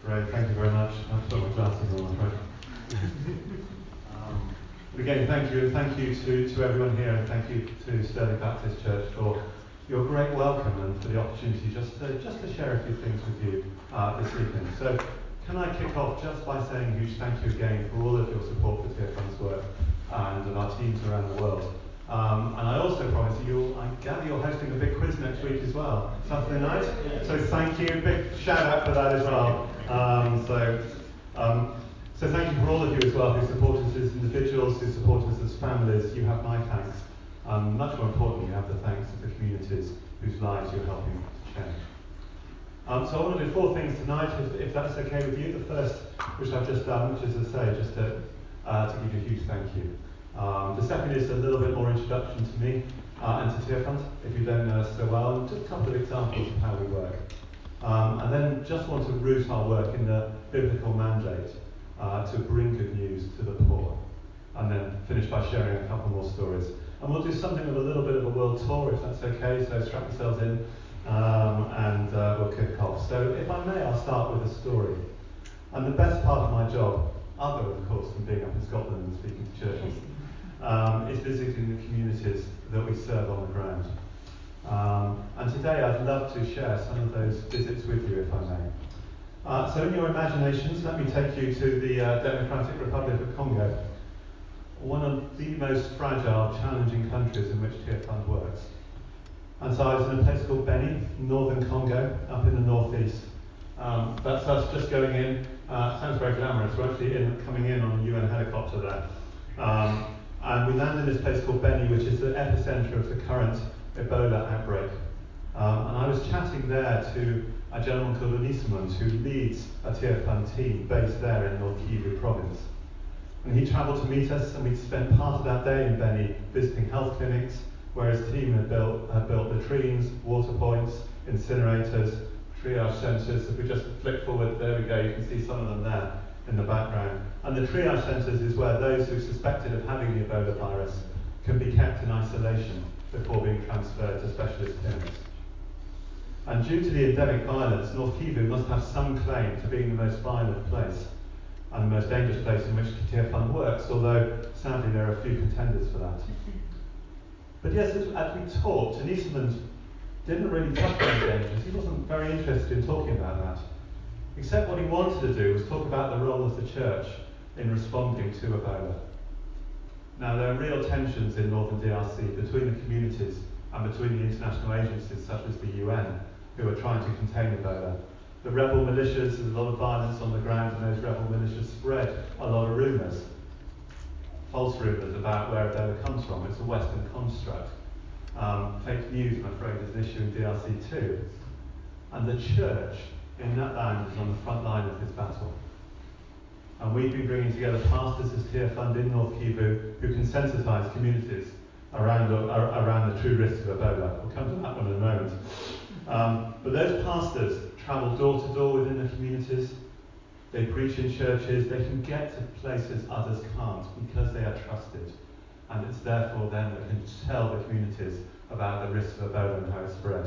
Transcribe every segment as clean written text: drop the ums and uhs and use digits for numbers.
Great, thank you very much. I've put my glasses on, I'm afraid. But again, thank you, and thank you to everyone here, and thank you to Sterling Baptist Church for your great welcome and for the opportunity just to share a few things with you this evening. So, can I kick off just by saying a huge thank you again for all of your support for Tearfund's work and our teams around the world. And I also promise you, I gather you're hosting a big quiz next week as well, Saturday night. So thank you, big shout out for that as well. So thank you for all of you as well who support us as individuals, who support us as families. You have my thanks. Much more importantly, you have the thanks of the communities whose lives you're helping to change. So I want to do four things tonight, if that's okay with you. The first, which I've just done, which is, as I say, just to give you a huge thank you. The second is a little bit more introduction to me and to Tearfund, if you don't know us so well, and just a couple of examples of how we work. And then just want to root our work in the biblical mandate to bring good news to the poor. And then finish by sharing a couple more stories. And we'll do something of a little bit of a world tour, if that's okay, so strap yourselves in, and we'll kick off. So if I may, I'll start with a story. And the best part of my job, other of course than being up in Scotland and speaking to churches, is visiting the communities that we serve on the ground. And today I'd love to share some of those visits with you, if I may. So in your imaginations, let me take you to the Democratic Republic of Congo, one of the most fragile, challenging countries in which Tearfund works. And so I was in a place called Beni, northern Congo, up in the northeast. That's us just going in. Sounds very glamorous. We're actually coming in on a UN helicopter there. And we landed in this place called Beni, which is the epicenter of the current Ebola outbreak. And I was chatting there to a gentleman called Onisimund, who leads a Tearfund team based there in North Kivu province. And he travelled to meet us, and we'd spent part of that day in Beni visiting health clinics, where his team had built latrines, water points, incinerators, triage centres. If we just flick forward, there we go, you can see some of them there in the background. And the triage centres is where those who are suspected of having the Ebola virus can be kept in isolation before being transferred to specialist clinics. And due to the endemic violence, North Kivu must have some claim to being the most violent place and the most dangerous place in which Tearfund works, although sadly there are a few contenders for that. But yes, as we talked, Onisimund didn't really touch on the dangers. He wasn't very interested in talking about that. Except what he wanted to do was talk about the role of the church in responding to Ebola. Now, there are real tensions in northern DRC between the communities and between the international agencies such as the UN, who are trying to contain Ebola. The rebel militias, there's a lot of violence on the ground, and those rebel militias spread a lot of rumours, false rumours about where Ebola comes from. It's a Western construct. Fake news, I'm afraid, is an issue in DRC too. And the church in that land is on the front line of this battle. And we've been bringing together pastors as Tearfund in North Kivu who can sensitise communities around the true risks of Ebola. We'll come to that one in a moment. But those pastors travel door to door within the communities. They preach in churches. They can get to places others can't because they are trusted. And it's therefore them that can tell the communities about the risks of Ebola and how it spreads.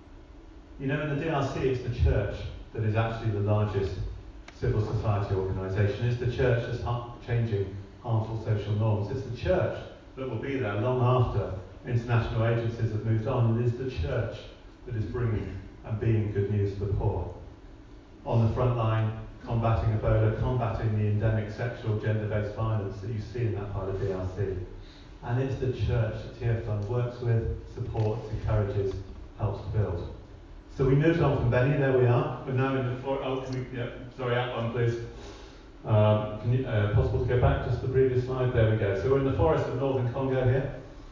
You know, in the DRC, it's the church that is actually the largest civil society organisation. It's the church that's changing harmful social norms. It's the church that will be there long after international agencies have moved on. It is the church that is bringing and being good news for the poor. On the front line, combating Ebola, combating the endemic sexual gender-based violence that you see in that part of DRC. And it's the church that Tearfund works with, supports, encourages, helps build. So we moved on from Beni, there we are. We're now in the out one please. Possible to go back just the previous slide? There we go. So we're in the forest of northern Congo here.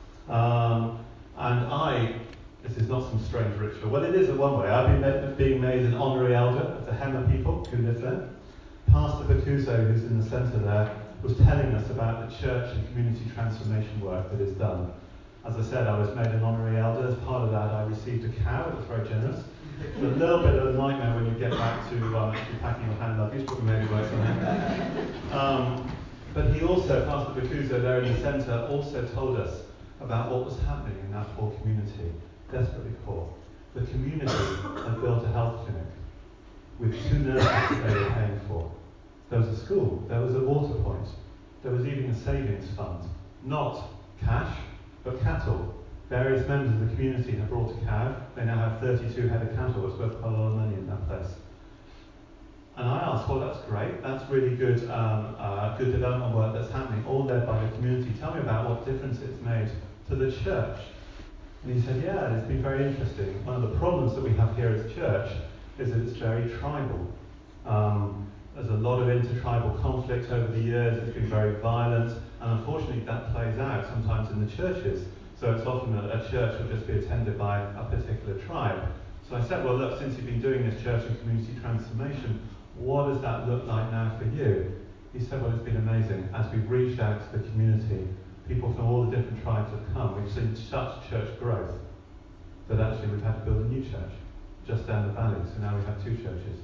This is not some strange ritual. Well, it is in one way. I've been being made an honorary elder of the Hema people who live there. Pastor Bakuzo, who's in the centre there, was telling us about the church and community transformation work that is done. As I said, I was made an honorary elder. As part of that, I received a cow. It was very generous. It's a little bit of a nightmare when you get back to actually packing your hand luggage, but we maybe work something. But he also, Pastor Bakuzo there in the centre, also told us about what was happening in that poor community, desperately poor. The community had built a health clinic. with 2 nurses that they were paying for. There was a school, there was a water point, there was even a savings fund. Not cash, but cattle. Various members of the community have brought a cow. They now have 32 head of cattle. It's worth quite a lot of money in that place. And I asked, well, that's great. That's really good, good development work that's happening, all led by the community. Tell me about what difference it's made to the church. And he said, yeah, it's been very interesting. One of the problems that we have here as church is that it's very tribal. There's a lot of intertribal conflict over the years. It's been very violent. And unfortunately, that plays out sometimes in the churches. So it's often that a church will just be attended by a particular tribe. So I said, well, look, since you've been doing this church and community transformation, what does that look like now for you? He said, well, it's been amazing. As we've reached out to the community, people from all the different tribes have come. We've seen such church growth that actually we've had to build a new church just down the valley. So now we have 2 churches.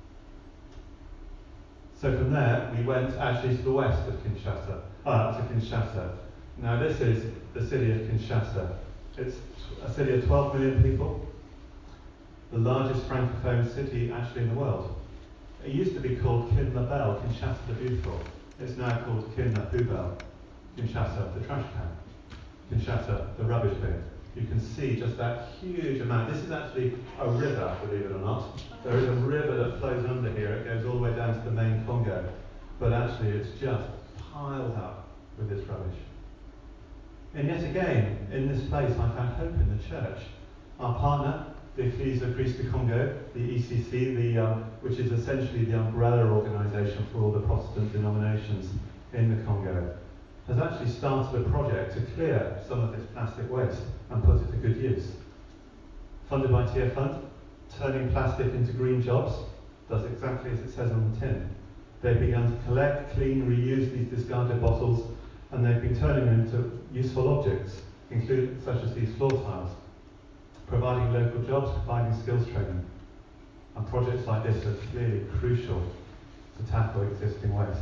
So from there, we went actually to the west of Kinshasa, to Kinshasa. Now this is the city of Kinshasa. It's a city of 12 million people, the largest francophone city actually in the world. It used to be called Kin La Belle, Kinshasa the Beautiful. It's now called Kin La Poubelle, Kinshasa the trash can, Kinshasa the rubbish bin. You can see just that huge amount. This is actually a river, believe it or not. There is a river that flows under here. It goes all the way down to the main Congo. But actually it's just piled up with this rubbish. And yet again, in this place I found hope in the church. Our partner, the Église de Christ du Congo, the ECC, which is essentially the umbrella organisation for all the Protestant denominations in the Congo, has actually started a project to clear some of this plastic waste and put it to good use. Funded by Tearfund, turning plastic into green jobs, does exactly as it says on the tin. They've begun to collect, clean, reuse these discarded bottles, and they've been turning them into useful objects, including such as these floor tiles, providing local jobs, providing skills training. And projects like this are clearly crucial to tackle existing waste.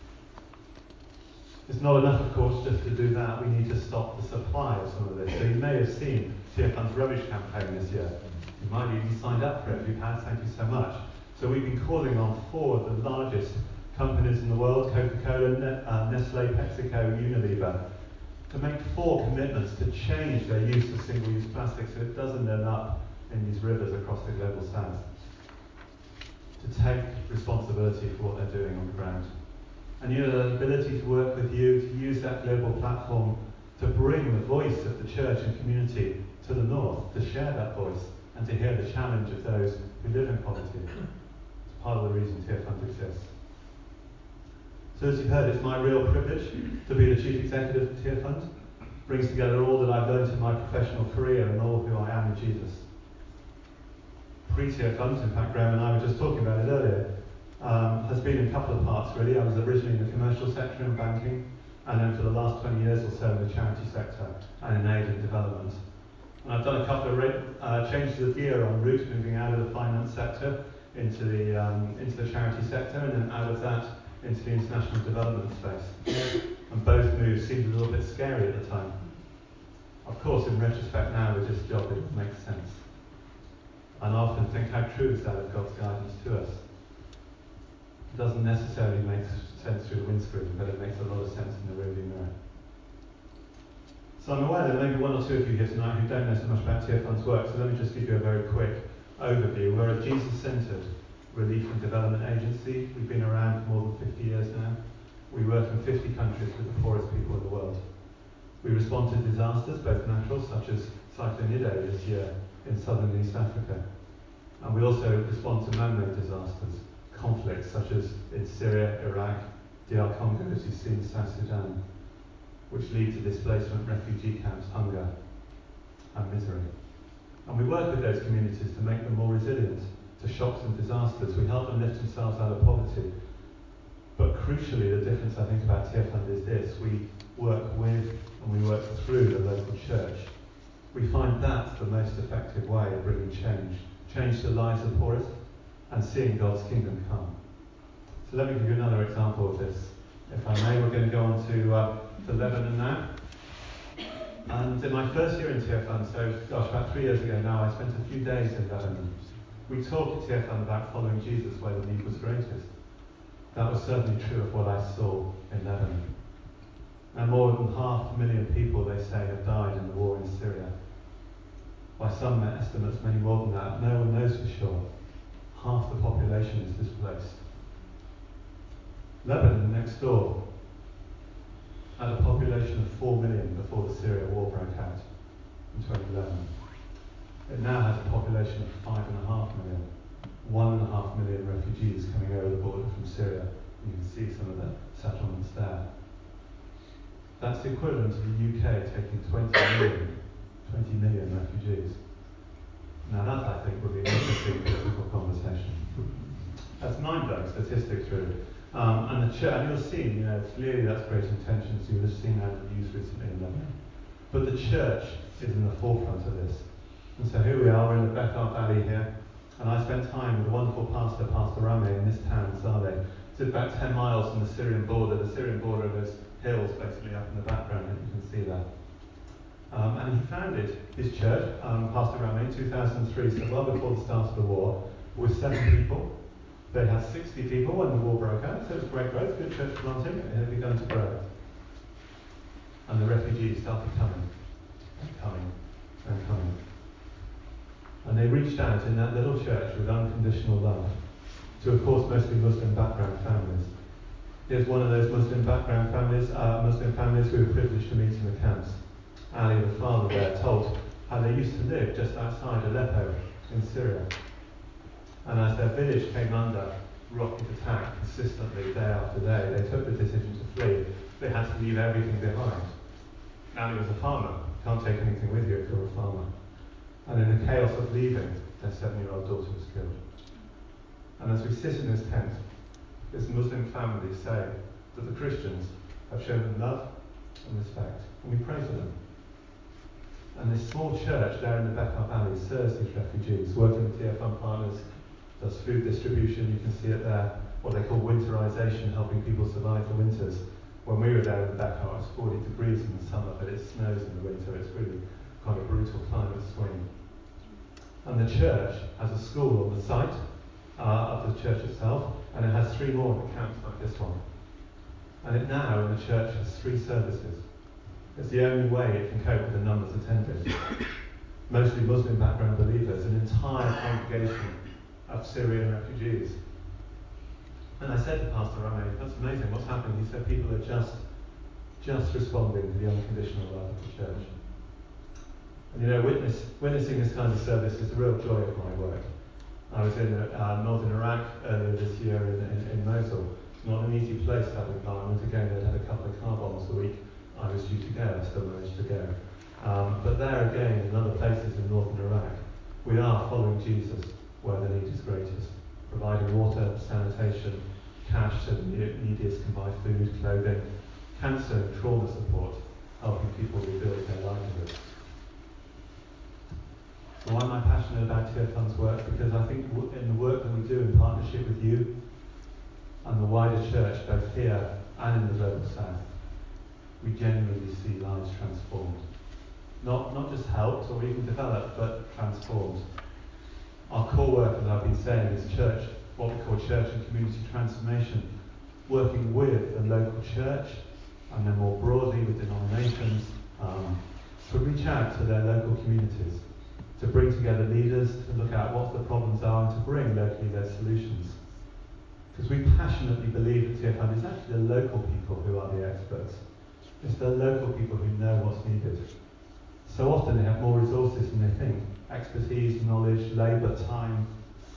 It's not enough, of course, just to do that. We need to stop the supply of some of this. So you may have seen Tearfund's rubbish campaign this year. You might have even signed up for it. If you have, thank you so much. So we've been calling on 4 of the largest companies in the world, Coca-Cola, Nestle, PepsiCo, Unilever, to make 4 commitments to change their use of single-use plastic so it doesn't end up in these rivers across the global south. To take responsibility for what they're doing on the ground. And the ability to work with you, to use that global platform to bring the voice of the church and community to the north, to share that voice and to hear the challenge of those who live in poverty. It's part of the reason Tearfund exists. So as you've heard, it's my real privilege to be the Chief Executive of Tearfund. Brings together all that I've learned in my professional career and all who I am in Jesus. Pre-Tearfund, in fact Graham and I were just talking about it earlier, has been in a couple of parts really. I was originally in the commercial sector in banking, and then for the last 20 years or so in the charity sector and in aid and development. And I've done a couple of changes of gear en route, moving out of the finance sector into the charity sector, and then out of that into the international development space. And both moves seemed a little bit scary at the time. Of course, in retrospect now with this job, it makes sense. And I often think, how true is that of God's guidance to us? It doesn't necessarily make sense through the windscreen, but it makes a lot of sense in the rearview mirror. So I'm aware there may be 1 or 2 of you here tonight who don't know so much about Tearfund's work, so let me just give you a very quick overview. We're a Jesus-centred relief and development agency. We've been around for more than 50 years now. We work in 50 countries with the poorest people in the world. We respond to disasters, both natural, such as Cyclone Idai this year in southern and East Africa. And we also respond to man-made disasters, conflicts such as in Syria, Iraq, DR Congo, as you see in South Sudan, which lead to displacement, refugee camps, hunger, and misery. And we work with those communities to make them more resilient to shocks and disasters. We help them lift themselves out of poverty. But crucially, the difference I think about Tearfund is this: we work with and we work through the local church. We find that's the most effective way of bringing change to the lives of the poorest, and seeing God's kingdom come. So let me give you another example of this. If I may, we're going to go on to Lebanon now. And in my first year in Tearfund, so about 3 years ago now, I spent a few days in Lebanon. We talk at TFM about following Jesus where the need was greatest. That was certainly true of what I saw in Lebanon. And more than 500,000 people, they say, have died in the war in Syria. By some estimates, many more than that. No one knows for sure. Half the population is displaced. Lebanon, next door, had a population of 4 million before the Syria war broke out in 2011. It now has a population of 5.5 million. 1.5 million refugees coming over the border from Syria. You can see some of the settlements there. That's the equivalent to the UK taking 20 million refugees. Now that, I think, would be an interesting political conversation. That's mind-blowing statistics, really. And the church, and you'll see, clearly that's creating tensions. You would have seen that in the news recently in Lebanon. But the church is in the forefront of this. And so here we are, we're in the Bekaa Valley here. And I spent time with a wonderful pastor, Pastor Rame, in this town, Saleh. It's about 10 miles from the Syrian border. The Syrian border are those hills basically up in the background that you can see there. And he founded his church, Pastor Rame, in 2003, so well before the start of the war, with 7 people. They had 60 people when the war broke out, so it was great growth, good church planting, and it had begun to grow. And the refugees started coming, and coming, and coming. And they reached out in that little church with unconditional love to, of course, mostly Muslim background families. Here's one of those Muslim background families, we were privileged to meet in the camps. Ali, the father there, told how they used to live just outside Aleppo in Syria. And as their village came under rocket attack consistently day after day, they took the decision to flee. They had to leave everything behind. Ali was a farmer. Can't take anything with you if you're a farmer. And in the chaos of leaving, their 7-year-old daughter was killed. And as we sit in this tent, this Muslim family say that the Christians have shown them love and respect, and we pray for them. And this small church there in the Bekaa Valley serves these refugees, working with TFM partners, does food distribution, you can see it there, what they call winterization, helping people survive the winters. When we were there in the Bekaa, it was 40 degrees in the summer, but it snows in the winter. It's really quite a brutal climate swing. And the church has a school on the site of the church itself, and it has 3 more in the camps like this one. And it now, in the church, has 3 services. It's the only way it can cope with the numbers attending. Mostly Muslim background believers, an entire congregation of Syrian refugees. And I said to Pastor Rame, that's amazing, what's happening? He said people are just responding to the unconditional love of the church. And witnessing this kind of service is the real joy of my work. I was in northern Iraq earlier this year in Mosul. It's not an easy place, that environment. Again, they'd had a couple of car bombs the week I was due to go. I still managed to go. But there again, in other places in northern Iraq, we are following Jesus where the need is greatest, providing water, sanitation, cash so the neediest can buy food, clothing, cancer and trauma support, helping people rebuild their livelihoods. So why am I passionate about TFM's work? Because I think in the work that we do in partnership with you and the wider church, both here and in the Global South, we genuinely see lives transformed. Not just helped or even developed, but transformed. Our core work, as I've been saying, is church, what we call church and community transformation, working with the local church and then more broadly with denominations to reach out to their local communities, to bring together leaders, to look at what the problems are and to bring locally led solutions. Because we passionately believe at TFM it's actually the local people who are the experts. It's the local people who know what's needed. So often they have more resources than they think. Expertise, knowledge, labour, time.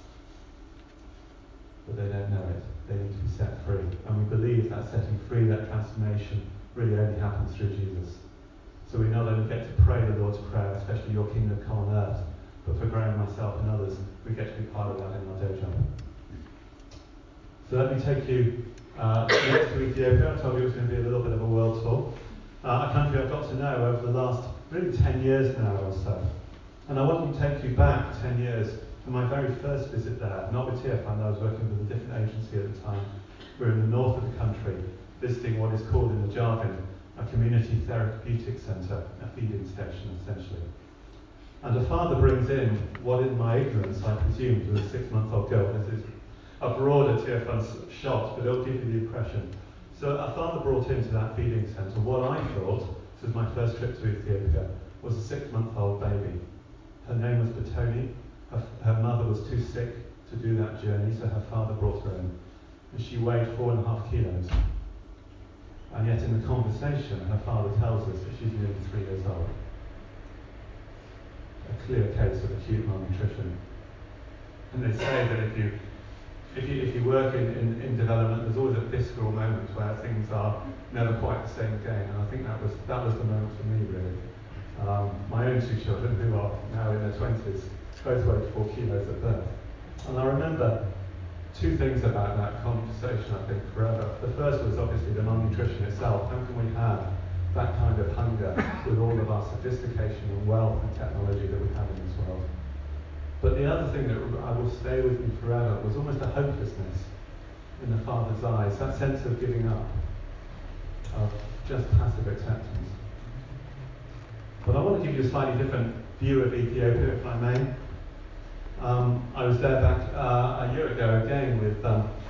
But they don't know it. They need to be set free. And we believe that setting free, that transformation, really only happens through Jesus. So we not only get to pray the Lord's Prayer, especially your kingdom come on earth, but for Graham, myself and others, we get to be part of that in our dojo. So let me take you next to Ethiopia. I told you it was going to be a little bit of a world tour. A country I've got to know over the last really 10 years now or so. And I want to take you back 10 years to my very first visit there, not with TFM, I was working with a different agency at the time. We were in the north of the country, visiting what is called in the jargon a community therapeutic centre, a feeding station essentially. And a father brings in what in my ignorance I presumed was a 6-month-old girl. This is a broader Tearfund shot, but it'll give you the impression. So a father brought into that feeding centre what I thought, this was my first trip to Ethiopia, was a 6-month-old baby. Her name was Batoni. Her mother was too sick to do that journey, so her father brought her in. And she weighed 4.5 kilos. And yet in the conversation, her father tells us that she's nearly 3 years old. A clear case of acute malnutrition. And they say that if you work in development, there's always a visceral moment where things are never quite the same again. And I think that was the moment for me, really. My own 2 children, who are now in their 20s, both weighed 4 kilos at birth. And I remember 2 things about that conversation, I think, forever. The first was obviously the malnutrition itself. How can we have that kind of hunger with all of our sophistication and wealth and technology that we have in this world? But the other thing that I will stay with me forever was almost a hopelessness in the father's eyes, that sense of giving up, of just passive acceptance. But I want to give you a slightly different view of Ethiopia, if I may. I was there back a year ago again with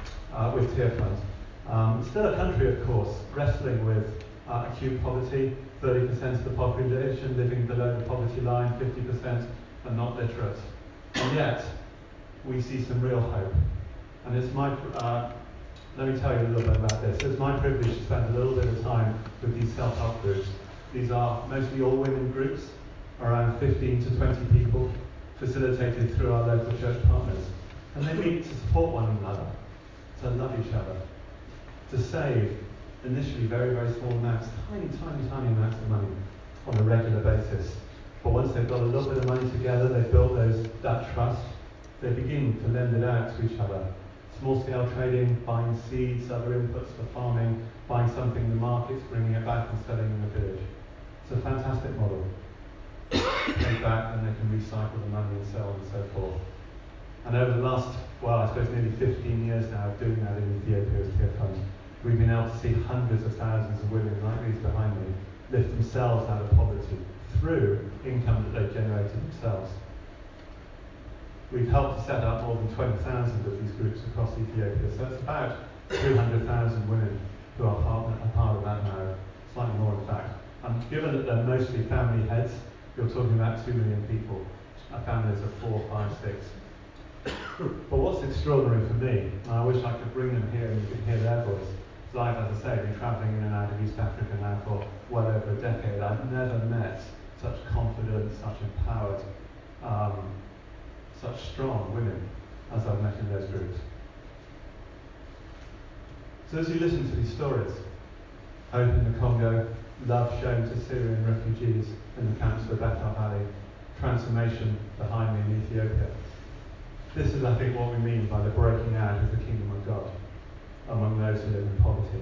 Tearfund. Still a country, of course, wrestling with acute poverty. 30% of the population living below the poverty line, 50% are not literate. And yet, we see some real hope. And it's let me tell you a little bit about this. It's my privilege to spend a little bit of time with these self-help groups. These are mostly all women groups, around 15 to 20 people, facilitated through our local church partners. And they meet to support one another, to love each other, to save initially very, very small amounts, tiny amounts of money on a regular basis. But once they've got a little bit of money together, they've built that trust, they begin to lend it out to each other. Small-scale trading, buying seeds, other inputs for farming, buying something in the markets, bringing it back and selling in the village. It's a fantastic model. Pay back, and they can recycle the money and so on and so forth. And over the last, I suppose nearly 15 years now of doing that in Ethiopia as Tearfund, we've been able to see hundreds of thousands of women like these behind me lift themselves out of poverty through income that they've generated themselves. We've helped to set up more than 20,000 of these groups across Ethiopia, so it's about 200,000 women who are part of that now, slightly more in fact. And given that they're mostly family heads, you're talking about 2 million people, families of 4, 5, 6. But what's extraordinary for me, and I wish I could bring them here and you could hear their voice, because I've, as I say, been travelling in and out of East Africa now for well over a decade. I've never met such confident, such empowered, such strong women as I've met in those groups. So as you listen to these stories, hope in the Congo, love shown to Syrian refugees in the camps of the Bekaa Valley, transformation behind me in Ethiopia. This is, I think, what we mean by the breaking out of the kingdom of God among those who live in poverty.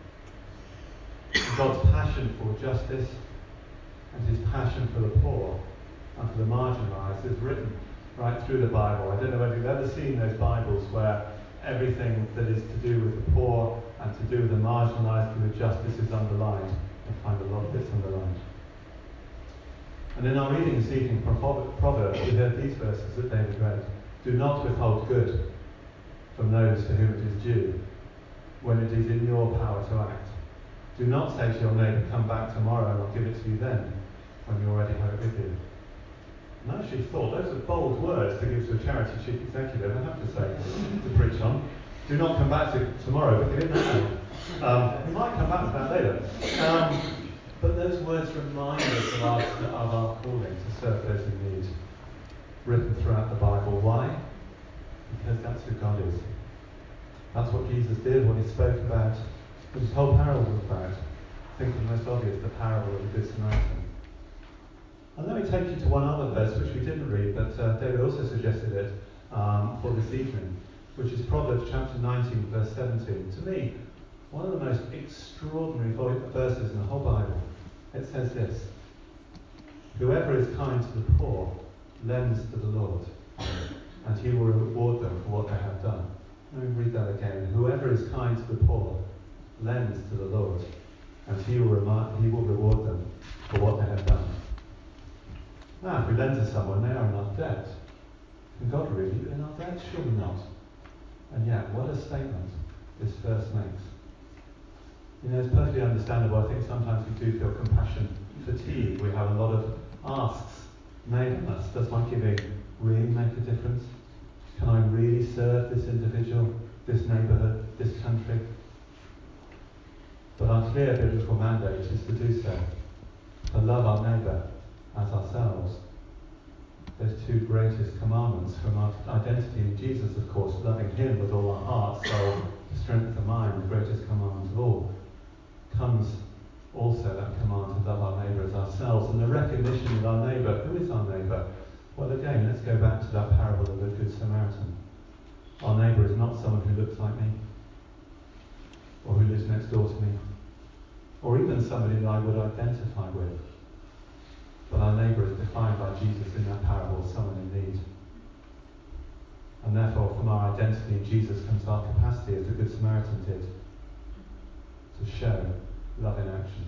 God's passion for justice and his passion for the poor and for the marginalised is written right through the Bible. I don't know whether you've ever seen those Bibles where everything that is to do with the poor and to do with the marginalised and with justice is underlined. You'll find a lot of bits underlined. And in our reading this evening from Proverbs, we heard these verses that David read. Do not withhold good from those to whom it is due, when it is in your power to act. Do not say to your neighbour, come back tomorrow and I'll give it to you then, when you already have it with you. And I actually thought those are bold words to give to a charity chief executive, I have to say, to preach on. Do not come back to tomorrow, but give it now. We might come back to that later. But those words remind us of our calling to serve those in need, written throughout the Bible. Why? Because that's who God is. That's what Jesus did, what he spoke about, what his whole parable was about. I think the most obvious, the parable of the Good Samaritan. And let me take you to one other verse, which we didn't read, but David also suggested it for this evening, which is Proverbs chapter 19, verse 17. To me, one of the most extraordinary verses in the whole Bible. It says this: whoever is kind to the poor lends to the Lord, and he will reward them for what they have done. Let me read that again. Whoever is kind to the poor lends to the Lord, and he will reward them for what they have done. If we lend to someone, they are in our debt. Can God really be in our debt? Surely not. And yet, what a statement this verse makes. It's perfectly understandable. I think sometimes we do feel compassion fatigue. We have a lot of asks made of us. Does my giving really make a difference? Can I really serve this individual, this neighbourhood, this country? But our clear biblical mandate is to do so, to love our neighbour as ourselves. Those two greatest commandments from our identity in Jesus, of course, loving him with all our heart, soul, strength and mind, the greatest commandment of all, comes also that command to love our neighbour as ourselves, and the recognition of our neighbour. Who is our neighbour? Well, again, let's go back to that parable of the Good Samaritan. Our neighbour is not someone who looks like me, or who lives next door to me, or even somebody that I would identify with. But our neighbour is defined by Jesus in that parable as someone in need. And therefore, from our identity in Jesus comes our capacity, as the Good Samaritan did, to show love in action.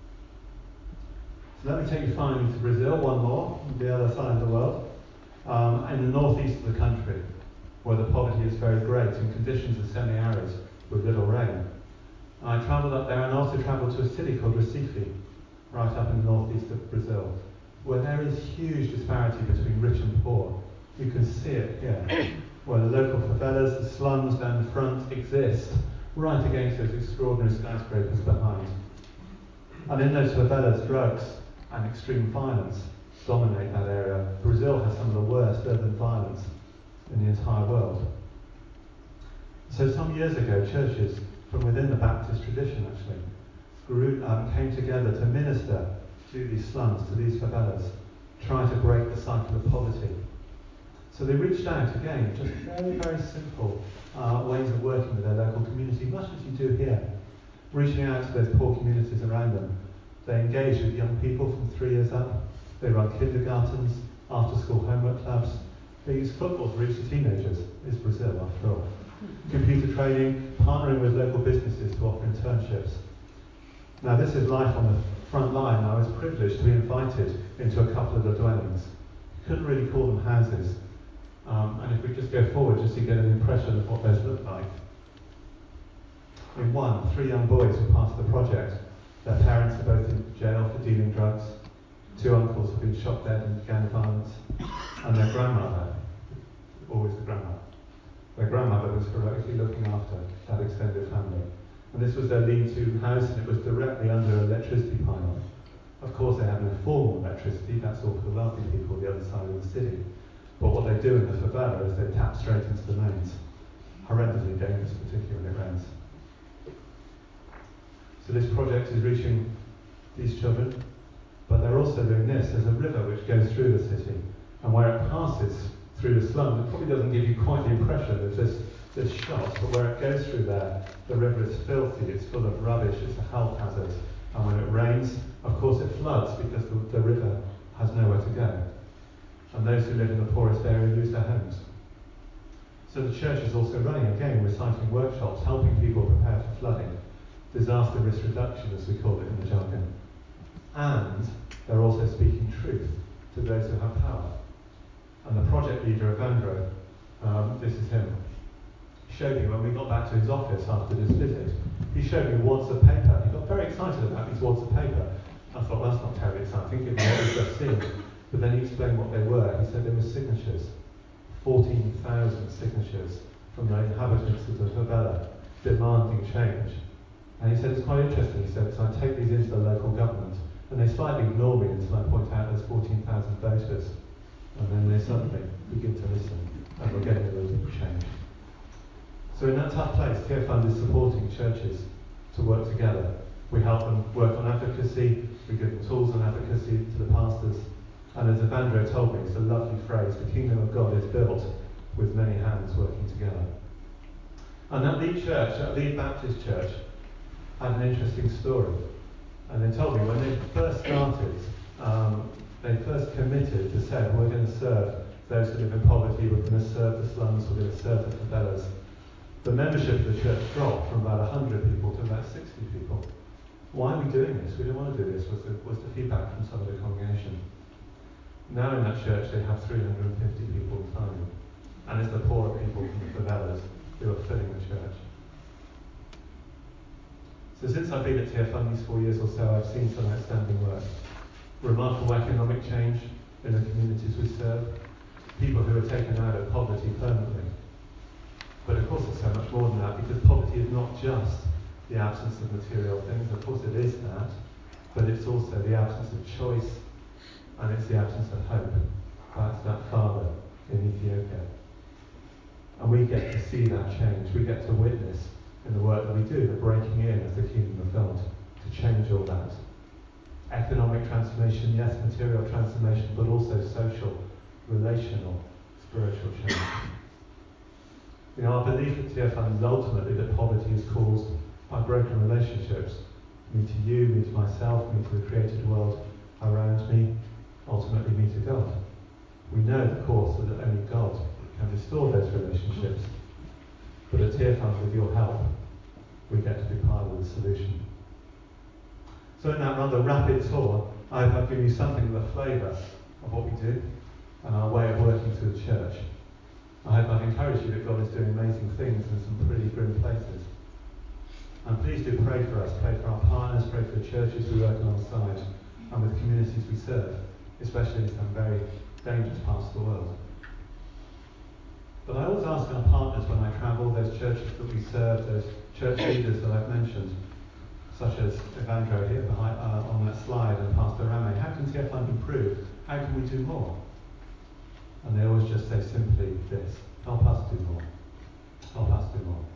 So let me take you finally to Brazil, one more, the other side of the world, in the northeast of the country, where the poverty is very great and conditions are semi-arid with little rain. And I travelled up there and also travelled to a city called Recife, right up in the northeast of Brazil, where there is huge disparity between rich and poor. You can see it here, where the local favelas, the slums down the front exist, right against those extraordinary skyscrapers behind. And in those favelas, drugs and extreme violence dominate that area. Brazil has some of the worst urban violence in the entire world. So some years ago, churches from within the Baptist tradition actually came together to minister to these slums, to these favelas, try to break the cycle of poverty. So they reached out again, just very, very simple ways of working with their local community, much as you do here, reaching out to those poor communities around them. They engage with young people from 3 years up. They run kindergartens, after-school homework clubs. They use football to reach the teenagers. It's Brazil, after all. Computer training, partnering with local businesses to offer internships. Now, this is life on the front line. I was privileged to be invited into a couple of the dwellings. You couldn't really call them houses. And if we just go forward, just to get an impression of what those look like. In one, 3 young boys were part of the project. Their parents are both in jail for dealing drugs. 2 uncles have been shot dead in gang violence. And their grandmother, always the grandmother, their grandmother was heroically looking after that extended family. And this was their lean-to house, and it was directly under an electricity pylon. Of course, they have no formal electricity. That's all for the wealthy people the other side of the city. But what they do in the favela is they tap straight into the mains. Horrendously dangerous, particularly when it rains. So this project is reaching these children, but they're also doing this. There's a river which goes through the city, and where it passes through the slums, it probably doesn't give you quite the impression of this shot, but where it goes through there, the river is filthy, it's full of rubbish, it's a health hazard. And when it rains, of course it floods because the river has nowhere to go. And those who live in the poorest area lose their homes. So the church is also running, again, recycling workshops, helping people prepare for flooding, disaster risk reduction, as we call it in the jargon. And they're also speaking truth to those who have power. And the project leader, Evandro, this is him, showed me when we got back to his office after this visit, he showed me wads of paper. He got very excited about these wads of paper. I thought, well, that's not terribly exciting, given what we've just seen. But then he explained what they were. He said there were signatures, 14,000 signatures from the inhabitants of the favela demanding change. And he said it's quite interesting. He said, so I take these into the local government, and they slightly ignore me until I point out there's 14,000 voters. And then they suddenly begin to listen, and we're getting a little bit of change. So in that tough place, Tearfund is supporting churches to work together. We help them work on advocacy, we give them tools on advocacy to the pastors, and as Evandro told me, it's a lovely phrase, the kingdom of God is built with many hands working together. And that lead church, that lead Baptist church, had an interesting story. And they told me when they first started, they first committed to say, we're going to serve those who live in poverty, we're going to serve the slums, we're going to serve the favelas. The membership of the church dropped from about 100 people to about 60 people. Why are we doing this? We don't want to do this, was the feedback from some of the congregation. Now in that church they have 350 people tithing. And it's the poorer people from the favelas who are filling the church. So since I've been at TFM these 4 years or so, I've seen some outstanding work. Remarkable economic change in the communities we serve. People who are taken out of poverty permanently. But of course it's so much more than that, because poverty is not just the absence of material things. Of course it is that, but it's also the absence of choice, and it's the absence of hope. That's that father in Ethiopia. And we get to see that change. We get to witness in the work that we do, the breaking in of the kingdom of God, to change all that. Economic transformation, yes, material transformation, but also social, relational, spiritual change. You know, our belief at TFM is ultimately that poverty is caused by broken relationships. Me to you, me to myself, me to the created world around me, ultimately me to God. We know, of course, that only God can restore those relationships. But at TFM, with your help, we get to be part of the solution. So in that rather rapid tour, I've given you something of a flavour of what we do and our way of working through the church. I hope I've encouraged you that God is doing amazing things in some pretty grim places. And please do pray for us, pray for our partners, pray for the churches we work alongside, and with communities we serve, especially in some very dangerous parts of the world. But I always ask our partners when I travel, those churches that we serve, those church leaders that I've mentioned, such as Evandro here behind, on that slide, and Pastor Rame, how can TFM improve? How can we do more? And they always just say simply this: help us do more. Help us do more.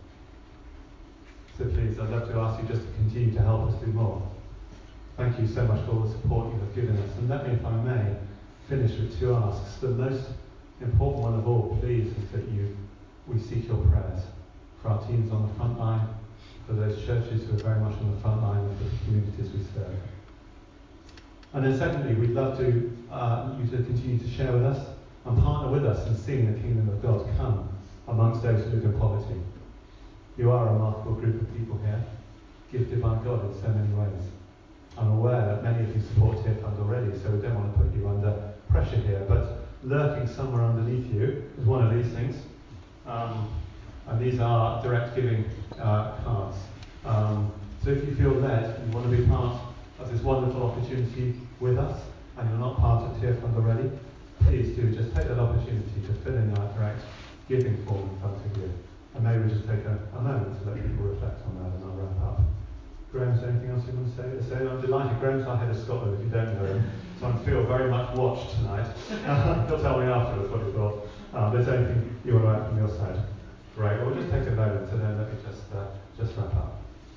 So please, I'd love to ask you just to continue to help us do more. Thank you so much for all the support you have given us. And let me, if I may, finish with two asks. The most important one of all, please, is that we seek your prayers for our teams on the front line, for those churches who are very much on the front line, and for the communities we serve. And then secondly, we'd love to you to continue to share with us and partner with us in seeing the kingdom of God come amongst those who live in poverty. You are a remarkable group of people here, gifted by God in so many ways. I'm aware that many of you support TFM already, so we don't want to put you under pressure here, but lurking somewhere underneath you is one of these things. And these are direct giving cards. So if you feel led and you want to be part of this wonderful opportunity with us, and you're not part of TFM already, please do just take that opportunity to fill in that direct giving form in front of you. And maybe just take a moment to let people reflect on that, and I'll wrap up. Graham, is there anything else you want to say? I'm delighted. Graham's our head of Scotland, if you don't know him, so I feel very much watched tonight. He'll tell me afterwards what he thought. Is there anything you want to add from your side? Great. Well, we'll just take a moment, and then let me just wrap up.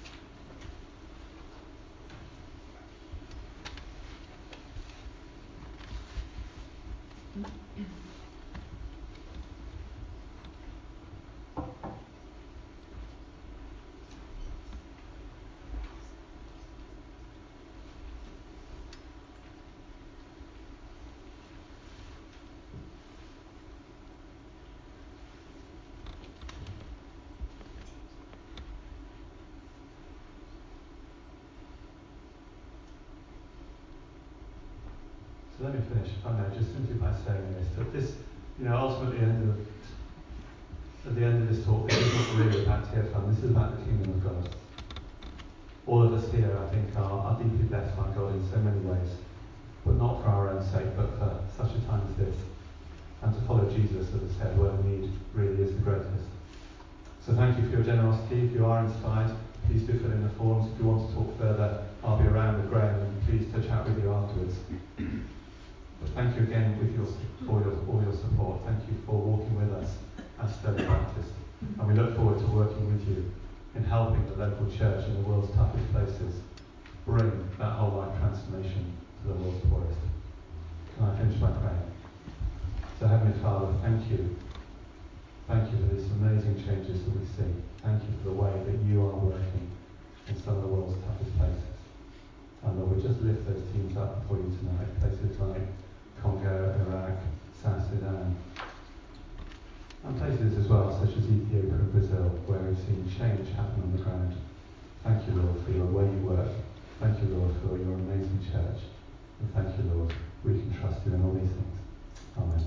So let me finish, if I may, just simply by saying this, that this, ultimately at the end of this talk, this is not really about TFM, this is about the kingdom of God. All of us here, I think, are deeply blessed by God in so many ways, but not for our own sake, but for such a time as this, and to follow Jesus, as I said, where the need really is the greatest. So thank you for your generosity. If you are inspired, please do fill in the forms. If you want to talk further, I'll be around with Graham and pleased to chat with you afterwards. But thank you again for all your support. Thank you for walking with us as Sterling Baptist. And we look forward to working with you in helping the local church in the world's toughest places bring that whole life transformation to the world's poorest. Can I finish by praying? So Heavenly Father, thank you. Thank you for these amazing changes that we see. Thank you for the way that you are working in some of the world's toughest places. And Lord, we just lift those teams up before you tonight, places like Congo, Iraq, South Sudan, and places as well, such as Ethiopia and Brazil, where we've seen change happen on the ground. Thank you, Lord, for your way you work. Thank you, Lord, for your amazing church. And thank you, Lord, we can trust trust you in all these things. Amen.